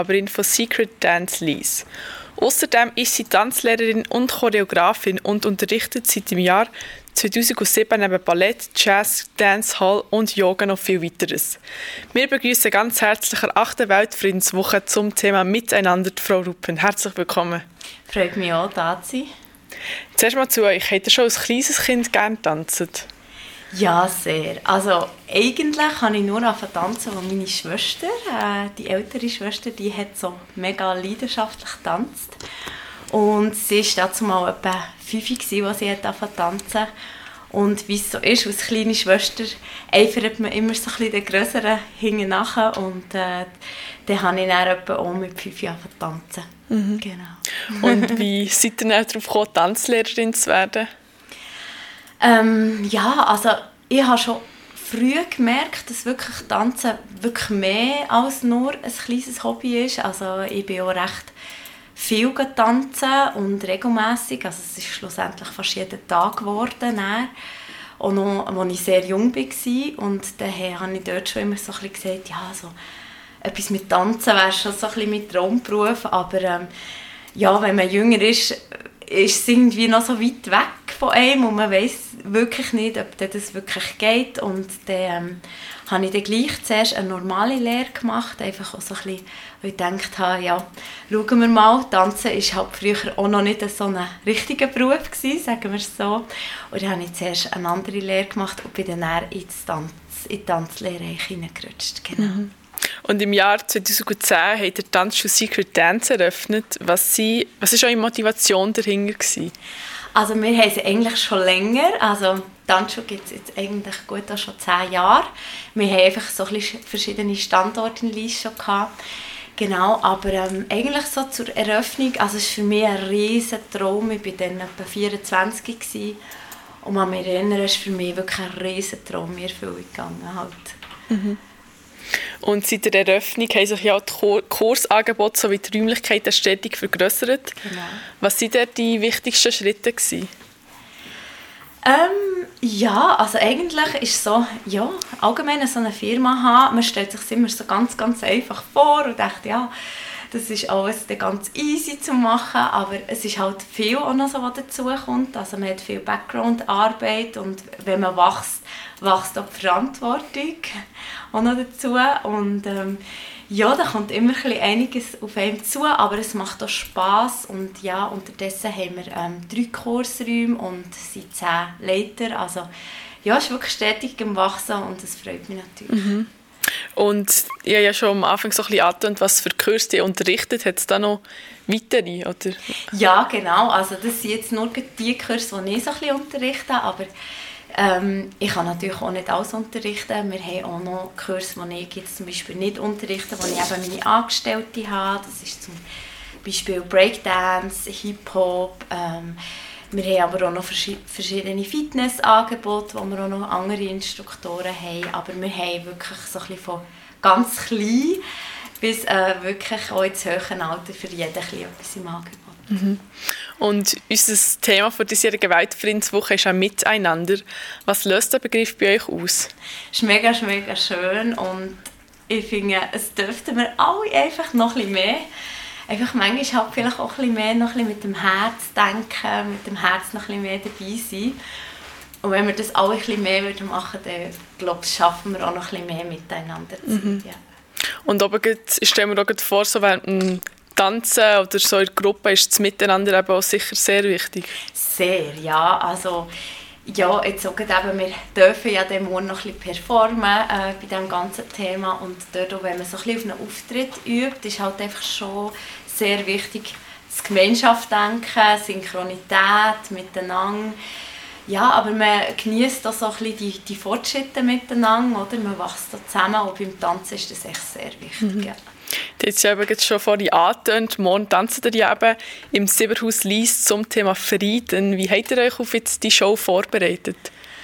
von Secret Dance Lies. Außerdem ist sie Tanzlehrerin und Choreografin und unterrichtet seit dem Jahr 2007 neben Ballett, Jazz, Dancehall und Yoga noch viel weiteres. Wir begrüßen ganz herzlich an 8. Weltfriedenswoche zum Thema Miteinander Frau Ruppen. Herzlich willkommen. Freut mich auch, da zu sein. Zuerst mal zu euch. Habt ihr schon als kleines Kind gerne getanzt? Ja, sehr. Also eigentlich habe ich nur angefangen tanzen, weil meine Schwester, die ältere Schwester, die hat so mega leidenschaftlich getanzt. Und sie war dazu mal etwa 5, als sie angefangen zu tanzen. Und wie es so ist, als kleine Schwester eifert man immer so ein bisschen den Grösseren hinten nach. Und dann habe ich dann etwa auch mit 5 Jahren tanzen. Mhm. Genau. Und wie seid ihr dann darauf gekommen, Tanzlehrerin zu werden? Ja, also ich habe schon früh gemerkt, dass wirklich Tanzen wirklich mehr als nur ein kleines Hobby ist. Also ich bin auch recht viel tanzen und regelmässig. Also es ist schlussendlich fast jeden Tag geworden. Auch noch, als ich sehr jung war. Und daher habe ich dort schon immer so ein bisschen gesagt, ja, so etwas mit Tanzen wäre schon so ein bisschen mein Traumberuf. Aber ja, wenn man jünger ist es irgendwie noch so weit weg von einem und man weiss wirklich nicht, ob das wirklich geht. Und dann habe ich dann gleich zuerst eine normale Lehre gemacht, einfach auch so ein bisschen, weil ich gedacht habe, ja, schauen wir mal, Tanzen war halt früher auch noch nicht so ein richtiger Beruf gewesen, sagen wir es so. Und dann habe ich zuerst eine andere Lehre gemacht und bin dann in die Tanzlehre hineingerutscht. Genau. Mhm. Und im Jahr 2010 hat der Tanzschule Secret Dance eröffnet. Was war eure Motivation dahinter? Also wir haben sie eigentlich schon länger. Also die Tanzschule gibt es jetzt eigentlich gut auch schon 10 Jahre. Wir haben einfach so ein bisschen verschiedene Standorte in Lies schon gehabt. Genau, aber eigentlich so zur Eröffnung, also es ist für mich ein riesen Traum. Ich war dann etwa 24 gewesen. Und an mich erinnern, ist für mich wirklich ein riesen Traum in Erfüllung gegangen. Halt. Mhm. Und seit der Eröffnung haben sich ja die Kursangebote sowie die Räumlichkeiten stetig vergrössert. Genau. Was waren die wichtigsten Schritte gewesen? Ja, also eigentlich ist so, ja, allgemein so eine Firma haben, man stellt sich immer so ganz, ganz einfach vor und denkt, ja, das ist alles ganz easy zu machen, aber es ist halt viel auch noch so, was dazu kommt. Also man hat viel Background-Arbeit und wenn man wächst auch die Verantwortung auch noch dazu. Und ja, da kommt immer einiges auf einen zu, aber es macht auch Spass. Und ja, unterdessen haben wir 3 Kursräume und sind 10 Leiter. Also ja, es ist wirklich stetig im Wachsen und das freut mich natürlich. Mhm. Und ich habe ja schon am Anfang so ein bisschen angetönt, was für Kurse ihr unterrichtet. Hat es da noch weitere? Oder? Ja, genau. Also das sind jetzt nur die Kurse, die ich so ein bisschen unterrichte, aber ich kann natürlich auch nicht alles unterrichten. Wir haben auch noch Kurse, die ich jetzt zum Beispiel nicht unterrichte, wo ich eben meine Angestellte habe. Das ist zum Beispiel Breakdance, Hip-Hop. Wir haben aber auch noch verschiedene Fitnessangebote, wo wir auch noch andere Instruktoren haben. Aber wir haben wirklich so ein bisschen von ganz klein bis wirklich auch ins höhere Alter für jeden etwas im Angebot. Mhm. Und unser Thema für diesjährige Weltfriedenswoche ist auch Miteinander. Was löst der Begriff bei euch aus? Es ist mega, mega schön und ich finde, es dürften wir alle einfach noch ein bisschen mehr. Einfach manchmal halt vielleicht auch ein bisschen mehr noch ein bisschen mit dem Herz denken, mit dem Herz noch ein bisschen mehr dabei sein. Und wenn wir das alle ein bisschen mehr machen würden, dann glaube ich, schaffen wir auch noch ein bisschen mehr miteinander zu sein. Ja. Und ich stelle mir auch vor, so während dem Tanzen oder so in der Gruppe ist das Miteinander eben auch sicher sehr wichtig. Sehr, ja. Also, ja, jetzt auch eben, wir dürfen ja den morgen noch ein bisschen performen bei diesem ganzen Thema. Und dort, auch, wenn man so ein bisschen auf einen Auftritt übt, ist halt einfach schon sehr wichtig, das Gemeinschaftsdenken, Synchronität miteinander. Ja, aber man genießt auch so ein bisschen die Fortschritte miteinander, oder? Man wächst da zusammen und beim Tanzen ist das echt sehr wichtig. Mhm. Ja. Jetzt haben wir schon vorhin angetönt, morgen tanzen ihr ja eben im Silberhaus Lies zum Thema Frieden. Wie habt ihr euch auf jetzt die Show vorbereitet?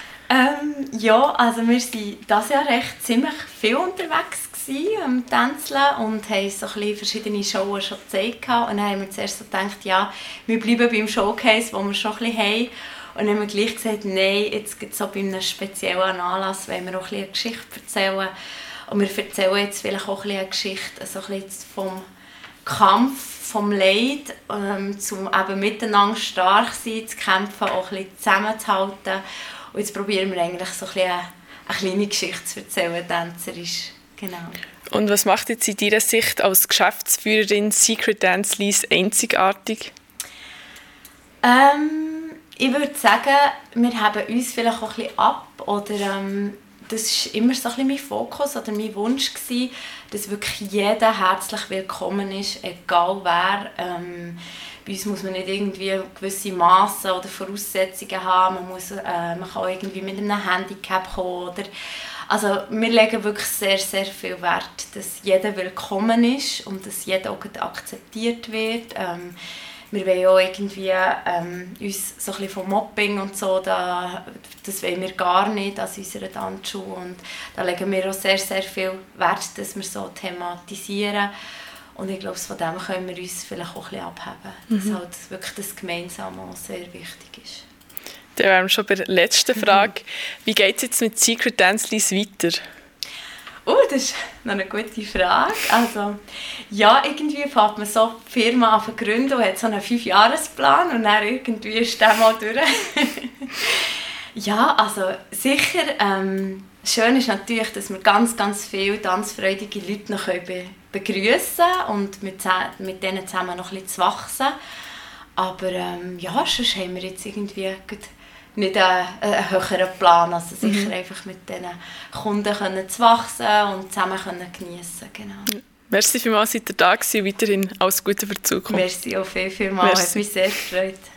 Ja, also wir waren dieses Jahr recht ziemlich viel unterwegs am Tänzeln und haben so ein bisschen verschiedene Shows schon gezeigt. Und dann haben wir zuerst so gedacht, ja, wir bleiben beim Showcase, wo wir schon ein bisschen haben. Und dann haben wir gleich gesagt, nein, jetzt gibt es so bei einem speziellen Anlass, wollen wir auch ein bisschen eine Geschichte erzählen. Und wir erzählen jetzt vielleicht auch ein bisschen eine Geschichte so ein bisschen Kampf vom Leid, zum eben miteinander stark sein, zu kämpfen, auch ein bisschen zusammenzuhalten. Und jetzt probieren wir eigentlich so ein bisschen eine kleine Geschichte zu erzählen, tänzerisch. Genau. Und was macht jetzt in deiner Sicht als Geschäftsführerin Secret Dance Lease einzigartig? Ich würde sagen, wir haben uns vielleicht auch ein bisschen ab, oder das war immer so ein bisschen mein Fokus oder mein Wunsch gewesen, dass wirklich jeder herzlich willkommen ist, egal wer. Bei uns muss man nicht irgendwie gewisse Massen oder Voraussetzungen haben, man kann auch irgendwie mit einem Handicap kommen. Also wir legen wirklich sehr, sehr viel Wert, dass jeder willkommen ist und dass jeder auch akzeptiert wird. Wir wollen auch irgendwie uns so ein bisschen vom Mobbing und so, das wollen wir gar nicht an unserer Tanzschule. Und da legen wir auch sehr, sehr viel Wert, dass wir so thematisieren. Und ich glaube, von dem können wir uns vielleicht auch ein bisschen abheben. Dass halt wirklich das Gemeinsame auch sehr wichtig ist. Dann wären wir schon bei der letzten Frage. Wie geht es jetzt mit Secret Dance Lease weiter? Das ist noch eine gute Frage. Also, ja, irgendwie fängt man so die Firma an zu gründen und hat so einen 5-Jahresplan und dann irgendwie ist der mal durch. Ja, also sicher. Schön ist natürlich, dass wir ganz, ganz viele tanzfreudige Leute noch begrüßen und mit denen zusammen noch ein bisschen zu wachsen. Aber ja, sonst haben wir jetzt irgendwie nicht einen höheren Plan, also sicher einfach mit diesen Kunden können zu wachsen und zusammen können geniessen. Genau. Merci vielmals, seid ihr da gewesen und weiterhin alles Gute für die Zukunft. Merci auch vielmals, hat mich sehr gefreut.